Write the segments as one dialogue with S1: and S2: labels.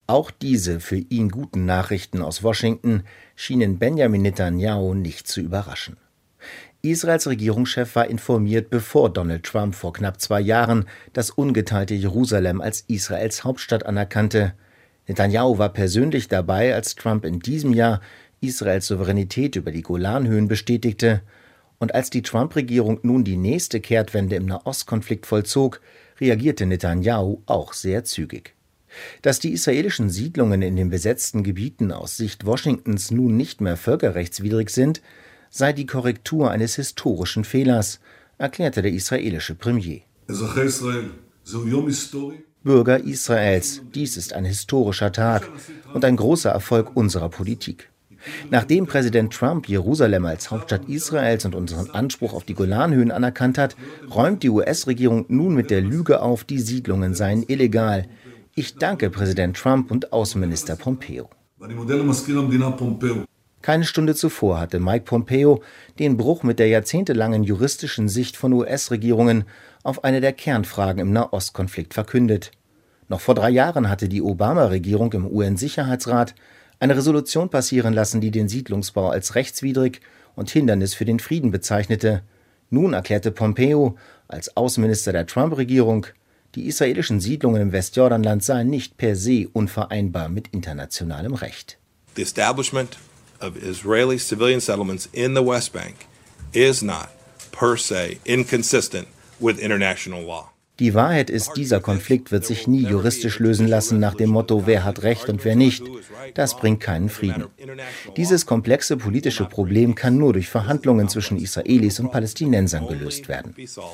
S1: Auch diese für ihn guten Nachrichten aus Washington schienen Benjamin Netanyahu nicht zu überraschen. Israels Regierungschef war informiert, bevor Donald Trump vor knapp 2 Jahren das ungeteilte Jerusalem als Israels Hauptstadt anerkannte. Netanyahu war persönlich dabei, als Trump in diesem Jahr Israels Souveränität über die Golanhöhen bestätigte. Und als die Trump-Regierung nun die nächste Kehrtwende im Nahostkonflikt vollzog, reagierte Netanyahu auch sehr zügig. Dass die israelischen Siedlungen in den besetzten Gebieten aus Sicht Washingtons nun nicht mehr völkerrechtswidrig sind, sei die Korrektur eines historischen Fehlers, erklärte der israelische Premier. Bürger Israels, dies ist ein historischer Tag und ein großer Erfolg unserer Politik. Nachdem Präsident Trump Jerusalem als Hauptstadt Israels und unseren Anspruch auf die Golanhöhen anerkannt hat, räumt die US-Regierung nun mit der Lüge auf, die Siedlungen seien illegal. Ich danke Präsident Trump und Außenminister Pompeo. Keine Stunde zuvor hatte Mike Pompeo den Bruch mit der jahrzehntelangen juristischen Sicht von US-Regierungen auf eine der Kernfragen im Nahostkonflikt verkündet. Noch vor 3 Jahren hatte die Obama-Regierung im UN-Sicherheitsrat eine Resolution passieren lassen, die den Siedlungsbau als rechtswidrig und Hindernis für den Frieden bezeichnete. Nun erklärte Pompeo als Außenminister der Trump-Regierung, die israelischen Siedlungen im Westjordanland seien nicht per se unvereinbar mit internationalem Recht.
S2: The establishment of Israeli civilian settlements in the West Bank is not per se inconsistent with international law.
S1: Die Wahrheit ist, dieser Konflikt wird sich nie juristisch lösen lassen nach dem Motto, wer hat Recht und wer nicht. Das bringt keinen Frieden. Dieses komplexe politische Problem kann nur durch Verhandlungen zwischen Israelis und Palästinensern gelöst werden.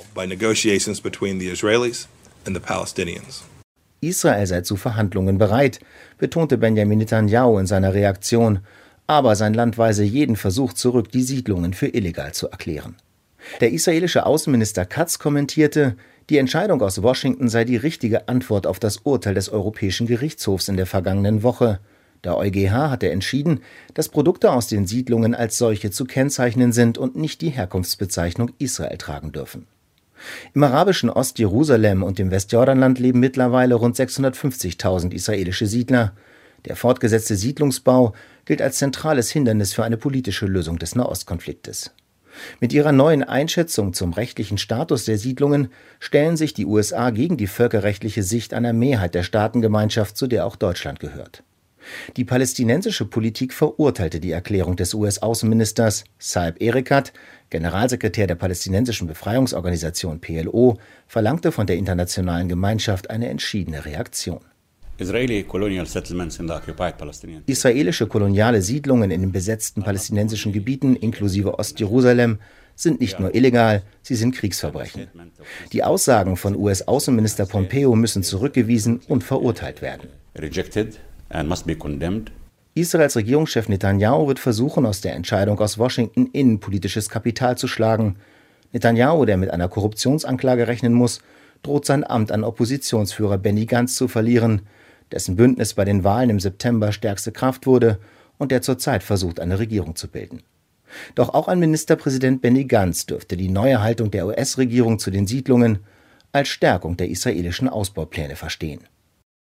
S1: Israel sei zu Verhandlungen bereit, betonte Benjamin Netanyahu in seiner Reaktion, aber sein Land weise jeden Versuch zurück, die Siedlungen für illegal zu erklären. Der israelische Außenminister Katz kommentierte, die Entscheidung aus Washington sei die richtige Antwort auf das Urteil des Europäischen Gerichtshofs in der vergangenen Woche. Der EuGH hatte entschieden, dass Produkte aus den Siedlungen als solche zu kennzeichnen sind und nicht die Herkunftsbezeichnung Israel tragen dürfen. Im arabischen Ostjerusalem und im Westjordanland leben mittlerweile rund 650.000 israelische Siedler. Der fortgesetzte Siedlungsbau gilt als zentrales Hindernis für eine politische Lösung des Nahostkonfliktes. Mit ihrer neuen Einschätzung zum rechtlichen Status der Siedlungen stellen sich die USA gegen die völkerrechtliche Sicht einer Mehrheit der Staatengemeinschaft, zu der auch Deutschland gehört. Die palästinensische Politik verurteilte die Erklärung des US-Außenministers. Saeb Erekat, Generalsekretär der palästinensischen Befreiungsorganisation PLO, verlangte von der internationalen Gemeinschaft eine entschiedene Reaktion. Israelische koloniale Siedlungen in den besetzten palästinensischen Gebieten inklusive Ostjerusalem sind nicht nur illegal, sie sind Kriegsverbrechen. Die Aussagen von US-Außenminister Pompeo müssen zurückgewiesen und verurteilt werden. Israels Regierungschef Netanyahu wird versuchen, aus der Entscheidung aus Washington innenpolitisches Kapital zu schlagen. Netanyahu, der mit einer Korruptionsanklage rechnen muss, droht sein Amt an Oppositionsführer Benny Gantz zu verlieren, dessen Bündnis bei den Wahlen im September stärkste Kraft wurde und der zurzeit versucht, eine Regierung zu bilden. Doch auch ein Ministerpräsident Benny Gantz dürfte die neue Haltung der US-Regierung zu den Siedlungen als Stärkung der israelischen Ausbaupläne verstehen.